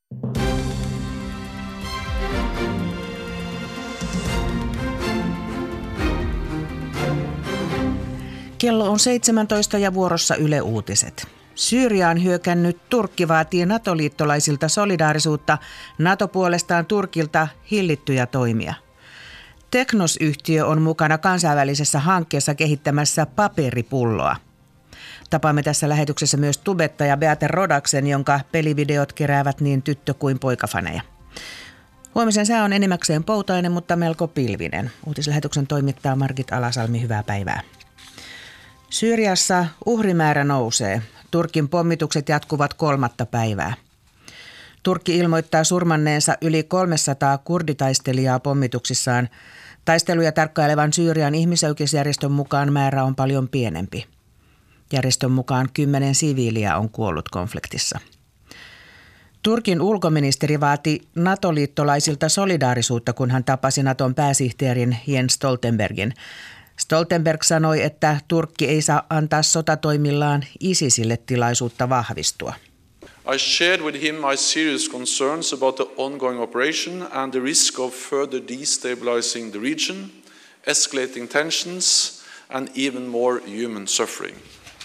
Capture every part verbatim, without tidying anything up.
Kello on seitsemäntoista ja vuorossa Yle Uutiset. Syyriaan hyökännyt Turkki vaatii NATO-liittolaisilta solidaarisuutta, NATO puolestaan Turkilta hillittyjä toimia. Teknos-yhtiö on mukana kansainvälisessä hankkeessa kehittämässä paperipulloa. Tapaamme tässä lähetyksessä myös tubettaja Beate Rodaksen, jonka pelivideot keräävät niin tyttö- kuin poikafaneja. Huomisen sää on enimmäkseen poutainen, mutta melko pilvinen. Uutislähetyksen toimittaa Margit Alasalmi, hyvää päivää. Syyriassa uhrimäärä nousee. Turkin pommitukset jatkuvat kolmatta päivää. Turkki ilmoittaa surmanneensa yli kolmesataa kurditaistelijaa pommituksissaan. Taisteluja tarkkailevan Syyrian ihmisoikeusjärjestön mukaan määrä on paljon pienempi. Järjestön mukaan kymmenen siviiliä on kuollut konfliktissa. Turkin ulkoministeri vaati NATO-liittolaisilta solidaarisuutta, kun hän tapasi Naton pääsihteerin Jens Stoltenbergin. Stoltenberg sanoi, että Turkki ei saa antaa sotatoimillaan ISISille tilaisuutta vahvistua. I shared with him my serious concerns about the ongoing operation and the risk of further destabilizing the region, escalating tensions and even more human suffering.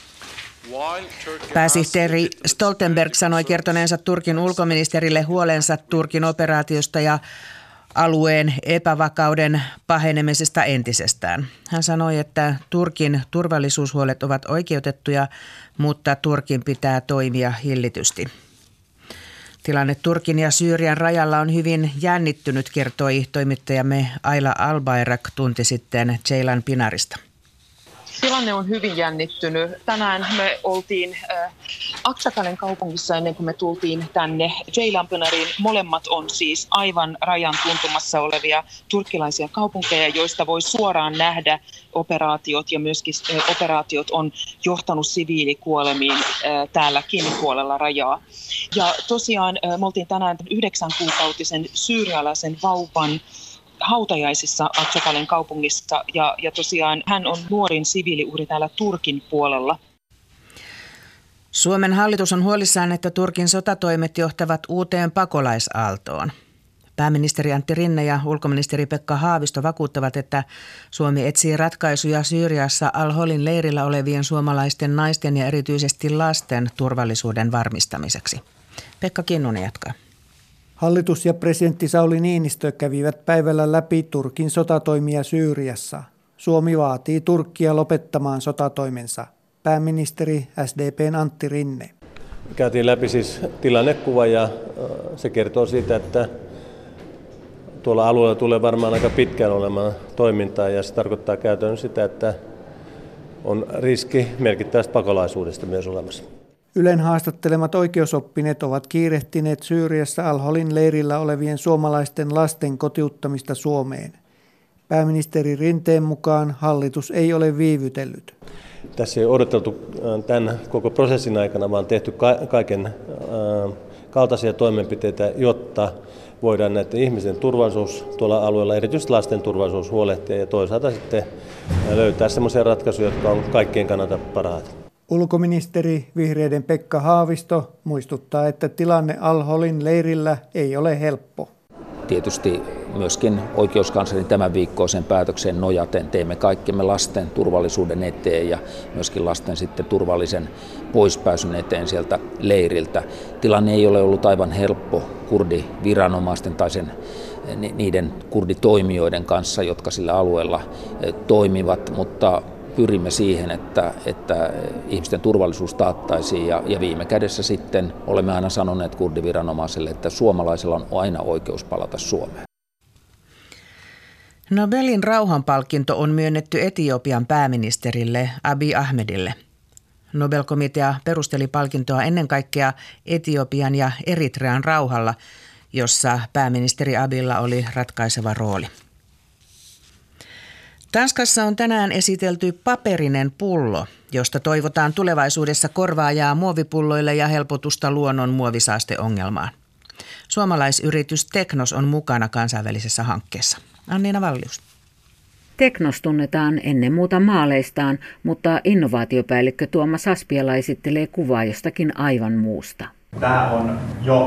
Pääsihteeri Stoltenberg sanoi kertoneensa Turkin ulkoministerille huolensa Turkin operaatiosta ja alueen epävakauden pahenemisesta entisestään. Hän sanoi, että Turkin turvallisuushuolet ovat oikeutettuja, mutta Turkin pitää toimia hillitysti. Tilanne Turkin ja Syyrian rajalla on hyvin jännittynyt, kertoi toimittajamme Ayla Albayrak tunti sitten Ceylan Pinarista. Tilanne on hyvin jännittynyt. Tänään me oltiin äh, Aksakanen kaupungissa ennen kuin me tultiin tänne Ceylanpınariin. Molemmat on siis aivan rajan tuntumassa olevia turkkilaisia kaupunkeja, joista voi suoraan nähdä operaatiot ja myöskin äh, operaatiot on johtanut siviilikuolemiin äh, täälläkin puolella rajaa. Ja tosiaan äh, me oltiin tänään yhdeksän kuukautisen syyrialaisen vauvan hautajaisissa Aksakalen kaupungissa ja, ja tosiaan hän on nuorin siviiliuhri täällä Turkin puolella. Suomen hallitus on huolissaan, että Turkin sotatoimet johtavat uuteen pakolaisaaltoon. Pääministeri Antti Rinne ja ulkoministeri Pekka Haavisto vakuuttavat, että Suomi etsii ratkaisuja Syyriassa Al-Holin leirillä olevien suomalaisten naisten ja erityisesti lasten turvallisuuden varmistamiseksi. Pekka Kinnunen jatkaa. Hallitus ja presidentti Sauli Niinistö kävivät päivällä läpi Turkin sotatoimia Syyriassa. Suomi vaatii Turkkia lopettamaan sotatoimensa. Pääministeri S D P:n Antti Rinne. Käytiin läpi siis tilannekuva ja se kertoo siitä, että tuolla alueella tulee varmaan aika pitkään olemaan toimintaa ja se tarkoittaa käytännössä sitä, että on riski merkittävästä pakolaisuudesta myös olemassa. Ylen haastattelemat oikeusoppineet ovat kiirehtineet Syyriassa Al-Holin leirillä olevien suomalaisten lasten kotiuttamista Suomeen. Pääministeri Rinteen mukaan hallitus ei ole viivytellyt. Tässä ei odoteltu tämän koko prosessin aikana, vaan tehty kaiken kaltaisia toimenpiteitä, jotta voidaan näiden ihmisten turvallisuus tuolla alueella, erityisesti lasten turvallisuus huolehtia ja toisaalta sitten löytää sellaisia ratkaisuja, jotka on kaikkien kannalta parhaat. Ulkoministeri Vihreiden Pekka Haavisto muistuttaa, että tilanne Al-Holin leirillä ei ole helppo. Tietysti myöskin oikeuskanslerin tämän viikkoisen päätöksen nojaten teemme kaikkemme lasten turvallisuuden eteen ja myöskin lasten sitten turvallisen poispääsyn eteen sieltä leiriltä. Tilanne ei ole ollut aivan helppo kurdiviranomaisten tai sen, niiden kurditoimijoiden kanssa, jotka sillä alueella toimivat, mutta pyrimme siihen, että, että ihmisten turvallisuus taattaisiin ja, ja viime kädessä sitten olemme aina sanoneet kurdiviranomaiselle, että suomalaisilla on aina oikeus palata Suomeen. Nobelin rauhanpalkinto on myönnetty Etiopian pääministerille Abiy Ahmedille. Nobel-komitea perusteli palkintoa ennen kaikkea Etiopian ja Eritrean rauhalla, jossa pääministeri Abiylla oli ratkaiseva rooli. Tanskassa on tänään esitelty paperinen pullo, josta toivotaan tulevaisuudessa korvaajaa muovipulloille ja helpotusta luonnon muovisaasteongelmaan. Suomalaisyritys Teknos on mukana kansainvälisessä hankkeessa. Anniina Vallius. Teknos tunnetaan ennen muuta maaleistaan, mutta innovaatiopäällikkö Tuomas Aspiala esittelee kuvaa jostakin aivan muusta. Tämä on jo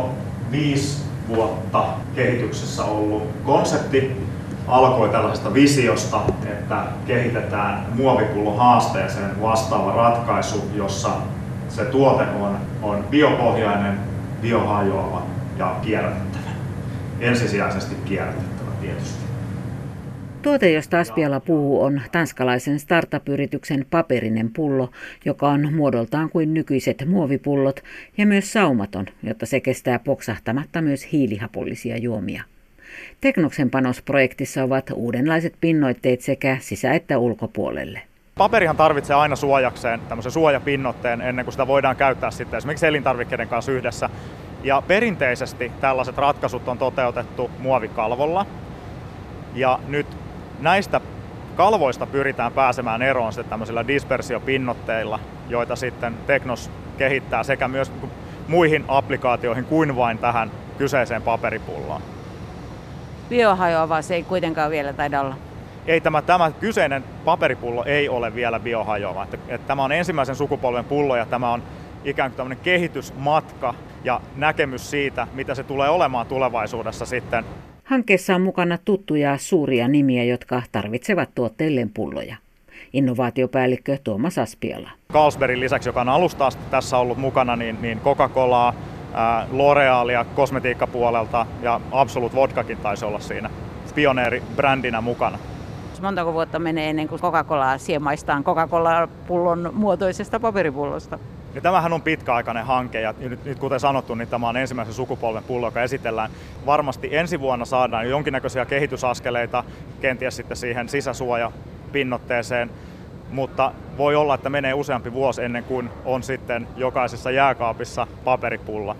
viisi vuotta kehityksessä ollut konsepti alkoi tällaisesta visiosta, että kehitetään muovipullon haasteeseen vastaava ratkaisu, jossa se tuote on, on biopohjainen, biohajoava ja kierrätettävä. Ensisijaisesti kierrätettävä tietysti. Tuote, josta Aspiala puhuu, on tanskalaisen startup-yrityksen paperinen pullo, joka on muodoltaan kuin nykyiset muovipullot ja myös saumaton, jotta se kestää poksahtamatta myös hiilihapollisia juomia. Teknoksen panosprojektissa ovat uudenlaiset pinnoitteet sekä sisä- että ulkopuolelle. Paperihan tarvitsee aina suojakseen tämmöisen suojapinnotteen ennen kuin sitä voidaan käyttää sitten esimerkiksi elintarvikkeiden kanssa yhdessä. Ja perinteisesti tällaiset ratkaisut on toteutettu muovikalvolla. Ja nyt näistä kalvoista pyritään pääsemään eroon sitten tämmöisillä dispersiopinnotteilla, joita sitten Teknos kehittää sekä myös muihin applikaatioihin kuin vain tähän kyseiseen paperipulloon. Biohajoava se ei kuitenkaan vielä taida olla. Ei, tämä, tämä kyseinen paperipullo ei ole vielä biohajoava. Että, että tämä on ensimmäisen sukupolven pullo ja tämä on ikään kuin tämmöinen kehitysmatka ja näkemys siitä, mitä se tulee olemaan tulevaisuudessa sitten. Hankkeessa on mukana tuttuja suuria nimiä, jotka tarvitsevat tuotteilleen pulloja. Innovaatiopäällikkö Tuomas Aspiala. Carlsbergin lisäksi, joka on alusta asti tässä ollut mukana, niin, niin Coca-Colaa, ää, L'Orealia kosmetiikkapuolelta ja Absolut Vodkakin taisi olla siinä pioneeribrändinä mukana. Montako vuotta menee ennen kuin Coca-Colaa siemaistaan Coca-Cola-pullon muotoisesta paperipullosta? Ja tämähän on pitkäaikainen hanke ja nyt, nyt kuten sanottu, niin tämä on ensimmäisen sukupolven pullo, joka esitellään. Varmasti ensi vuonna saadaan jonkinnäköisiä kehitysaskeleita kenties sitten siihen sisäsuojapinnoitteeseen, mutta voi olla, että menee useampi vuosi ennen kuin on sitten jokaisessa jääkaapissa paperipulla.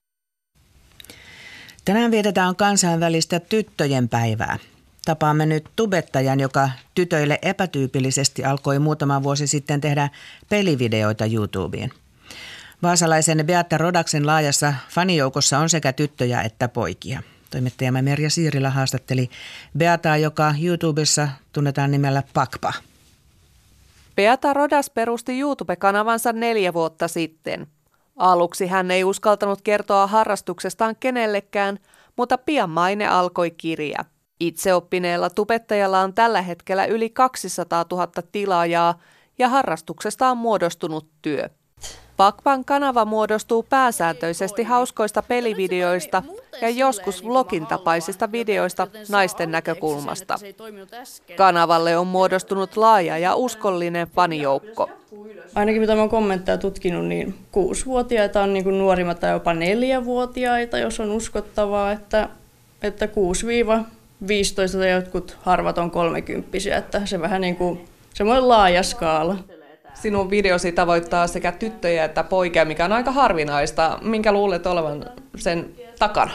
Tänään vietetään kansainvälistä tyttöjen päivää. Tapaamme nyt tubettajan, joka tytöille epätyypillisesti alkoi muutama vuosi sitten tehdä pelivideoita YouTubeen. Vaasalaisen Beata Rodaksen laajassa fanijoukossa on sekä tyttöjä että poikia. Toimittajamme Merja Siirilä haastatteli Beataa, joka YouTubessa tunnetaan nimellä Pakpa. Beata Rodas perusti YouTube-kanavansa neljä vuotta sitten. Aluksi hän ei uskaltanut kertoa harrastuksestaan kenellekään, mutta pian maine alkoi kiriä. Itseoppineella tubettajalla on tällä hetkellä yli kaksisataatuhatta tilaajaa ja harrastuksesta on muodostunut työ. Pakpan kanava muodostuu pääsääntöisesti hauskoista pelivideoista ja joskus vlogin tapaisista videoista naisten näkökulmasta. Kanavalle on muodostunut laaja ja uskollinen fanijoukko. Ainakin mitä olen kommentteja tutkinut, niin kuusivuotiaita on niin kuin nuorimmat tai jopa neljävuotiaita, jos on uskottavaa, että, että kuusi viisitoista tai jotkut harvat on kolmekymppisiä, että se vähän niin kuin semmoinen laaja skaala. Sinun videosi tavoittaa sekä tyttöjä että poikia, mikä on aika harvinaista. Minkä luulet olevan sen takana?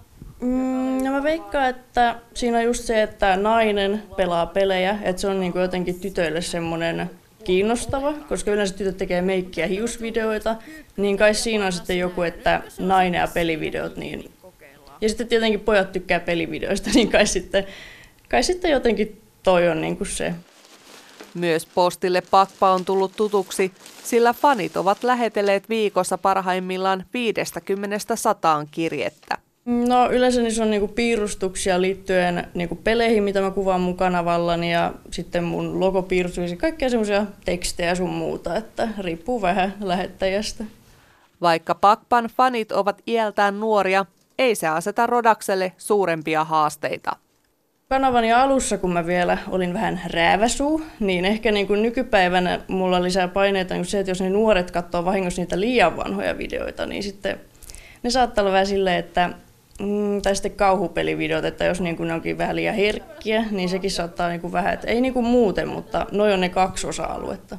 Mm, no mä veikkaan, että siinä on just se, että nainen pelaa pelejä, että se on niin kuin jotenkin tytöille semmoinen kiinnostava, koska yleensä tytöt tekee meikkiä hiusvideoita, niin kai siinä on sitten joku, että nainen ja pelivideot. Niin... Ja sitten tietenkin pojat tykkää pelivideoista, niin kai sitten, kai sitten jotenkin toi on niin kuin se. Myös postille Pakpa on tullut tutuksi, sillä fanit ovat lähetelleet viikossa parhaimmillaan viidestäkymmenestä sataan kirjettä. No yleensä niissä on niinku piirustuksia liittyen niinku peleihin, mitä mä kuvaan mun kanavallani ja sitten mun logopiirustuksia, kaikkea semmoisia tekstejä sun muuta, että riippuu vähän lähettäjästä. Vaikka Pakpan fanit ovat iältään nuoria, ei se aseta Rodakselle suurempia haasteita. Kanavani alussa, kun mä vielä olin vähän rääväsuu, niin ehkä niin kuin nykypäivänä mulla lisää paineita niin se, että jos ne nuoret katsoo vahingossa niitä liian vanhoja videoita, niin sitten ne saattaa olla vähän silleen, että mm, tai sitten kauhupelivideot, että jos niin kuin ne onkin vähän liian herkkiä, niin sekin saattaa niin kuin vähän, että ei niin kuin muuten, mutta noi on ne kaksi osa-aluetta.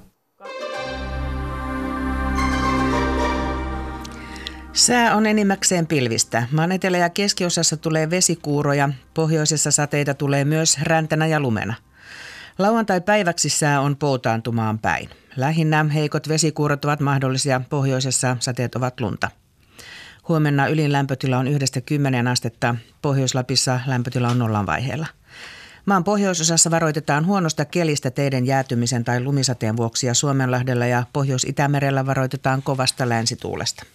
Sää on enimmäkseen pilvistä. Maan etelä- ja keskiosassa tulee vesikuuroja, pohjoisessa sateita tulee myös räntänä ja lumena. Lauantai-päiväksi sää on poutaantumaan päin. Lähinnä heikot vesikuurot ovat mahdollisia, pohjoisessa sateet ovat lunta. Huomenna ylin lämpötila on yhdestä kymmeneen astetta, Pohjois-Lapissa lämpötila on nollan vaiheella. Maan pohjoisosassa varoitetaan huonosta kelistä teiden jäätymisen tai lumisateen vuoksi ja Suomenlahdella ja Pohjois-Itämerellä varoitetaan kovasta länsituulesta.